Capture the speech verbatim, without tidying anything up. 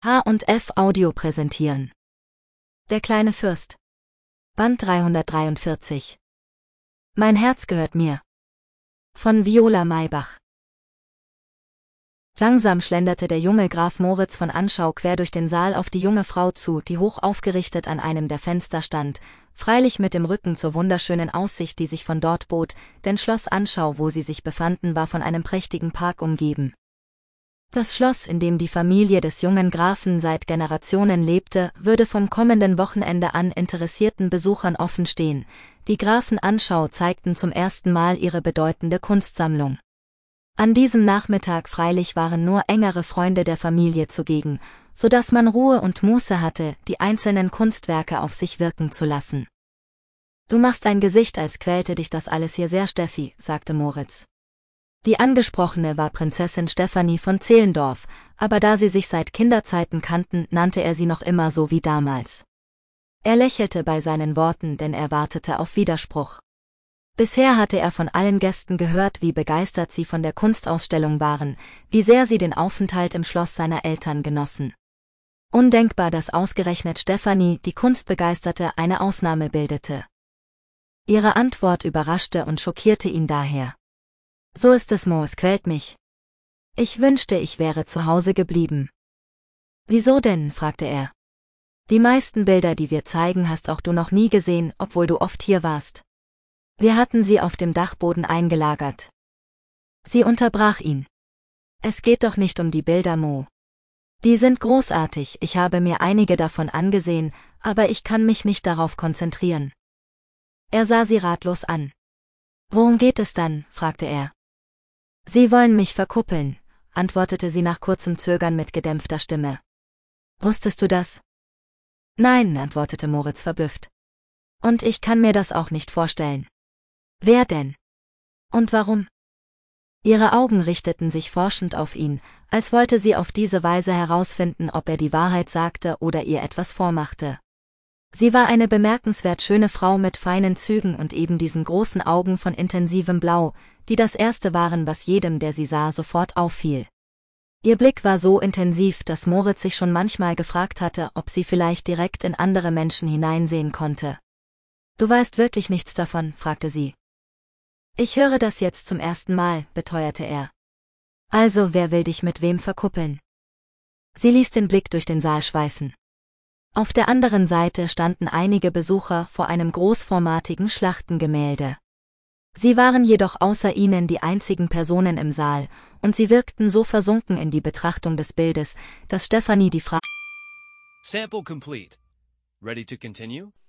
H und F Audio präsentieren. Der kleine Fürst. Band dreihundertdreiundvierzig. Mein Herz gehört mir. Von Viola Maybach. Langsam schlenderte der junge Graf Moritz von Anschau quer durch den Saal auf die junge Frau zu, die hoch aufgerichtet an einem der Fenster stand, freilich mit dem Rücken zur wunderschönen Aussicht, die sich von dort bot, denn Schloss Anschau, wo sie sich befanden, war von einem prächtigen Park umgeben. Das Schloss, in dem die Familie des jungen Grafen seit Generationen lebte, würde vom kommenden Wochenende an interessierten Besuchern offen stehen. Die Grafen Anschau zeigten zum ersten Mal ihre bedeutende Kunstsammlung. An diesem Nachmittag freilich waren nur engere Freunde der Familie zugegen, so dass man Ruhe und Muße hatte, die einzelnen Kunstwerke auf sich wirken zu lassen. »Du machst ein Gesicht, als quälte dich das alles hier sehr, Steffi«, sagte Moritz. Die Angesprochene war Prinzessin Stefanie von Zehlendorf, aber da sie sich seit Kinderzeiten kannten, nannte er sie noch immer so wie damals. Er lächelte bei seinen Worten, denn er wartete auf Widerspruch. Bisher hatte er von allen Gästen gehört, wie begeistert sie von der Kunstausstellung waren, wie sehr sie den Aufenthalt im Schloss seiner Eltern genossen. Undenkbar, dass ausgerechnet Stefanie, die Kunstbegeisterte, eine Ausnahme bildete. Ihre Antwort überraschte und schockierte ihn daher. »So ist es, Mo, es quält mich. Ich wünschte, ich wäre zu Hause geblieben.« »Wieso denn?« fragte er. »Die meisten Bilder, die wir zeigen, hast auch du noch nie gesehen, obwohl du oft hier warst. Wir hatten sie auf dem Dachboden eingelagert.« Sie unterbrach ihn. »Es geht doch nicht um die Bilder, Mo. Die sind großartig, ich habe mir einige davon angesehen, aber ich kann mich nicht darauf konzentrieren.« Er sah sie ratlos an. »Worum geht es dann?« fragte er. »Sie wollen mich verkuppeln«, antwortete sie nach kurzem Zögern mit gedämpfter Stimme. »Wusstest du das?« »Nein«, antwortete Moritz verblüfft. »Und ich kann mir das auch nicht vorstellen.« »Wer denn? Und warum?« Ihre Augen richteten sich forschend auf ihn, als wollte sie auf diese Weise herausfinden, ob er die Wahrheit sagte oder ihr etwas vormachte. Sie war eine bemerkenswert schöne Frau mit feinen Zügen und eben diesen großen Augen von intensivem Blau, die das erste waren, was jedem, der sie sah, sofort auffiel. Ihr Blick war so intensiv, dass Moritz sich schon manchmal gefragt hatte, ob sie vielleicht direkt in andere Menschen hineinsehen konnte. »Du weißt wirklich nichts davon?« fragte sie. »Ich höre das jetzt zum ersten Mal«, beteuerte er. »Also, wer will dich mit wem verkuppeln?« Sie ließ den Blick durch den Saal schweifen. Auf der anderen Seite standen einige Besucher vor einem großformatigen Schlachtengemälde. Sie waren jedoch außer ihnen die einzigen Personen im Saal, und sie wirkten so versunken in die Betrachtung des Bildes, dass Stefanie die Frage Sample complete. Ready to continue?